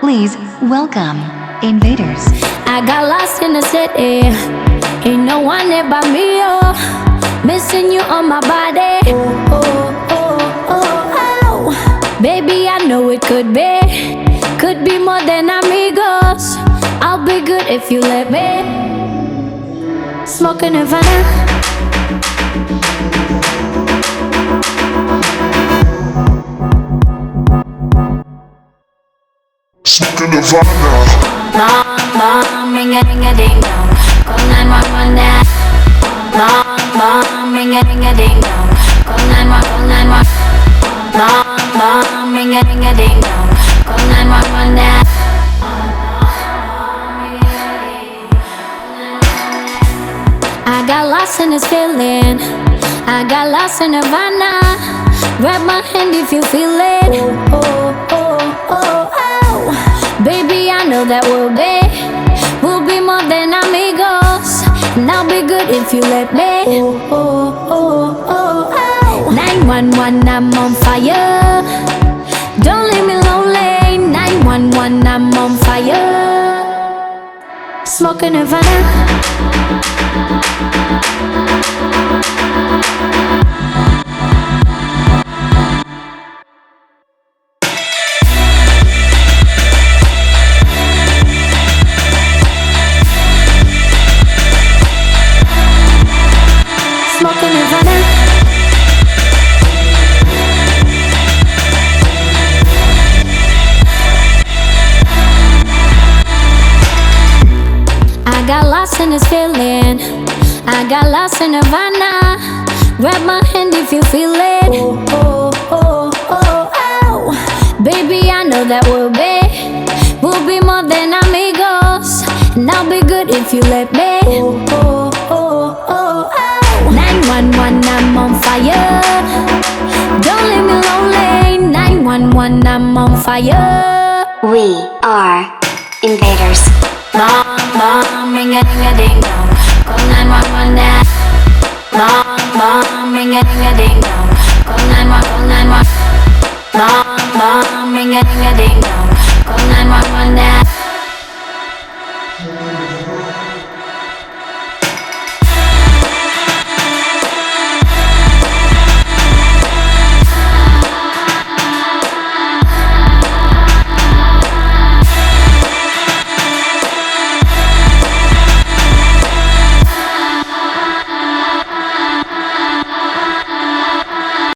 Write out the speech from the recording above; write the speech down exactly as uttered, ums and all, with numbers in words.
Please welcome invaders. I got lost in the city, ain't no one there but me, oh. Missing you on my body, oh, oh, oh, oh, oh. Baby, I know it could be, could be more than amigos. I'll be good if you let me. Smoking Havana. Smoking Nirvana. Bong, bong, ring a ding a ding dong. Call nine one one now. Bong, bong, ring a ding a ding dong. Call nine one one, call nine one. Bong, bong, ring a ding a ding dong. Call nine one one now. I got lost in this feeling. I got lost in Havana. Grab my hand if you feel it. Oh, oh, oh, oh, oh. Baby, I know that we'll be, we'll be more than amigos. And I'll be good if you let me. Oh, oh, oh, oh, oh. nine one one, I'm on fire. Don't leave me lonely. nine one one, I'm on fire. Smoking Havana. Smoking Havana. I got lost in this feeling. I got lost in Havana. Grab my hand if you feel it. Oh, oh, oh, oh, oh. Baby, I know that we'll be, we'll be more than amigos. And I'll be good if you let me. Oh, oh, oh, oh, oh. nine one one, I'm on fire. Don't leave me lonely. nine one one, I'm on fire. We are invaders. Bong, bong, ring a ding a ding dong. Call nine one one now. Bong, bong, ring a ding a ding dong. Call nine one one, call nine one. Bong, bong, ring a ding a ding dong. Call nine one one now.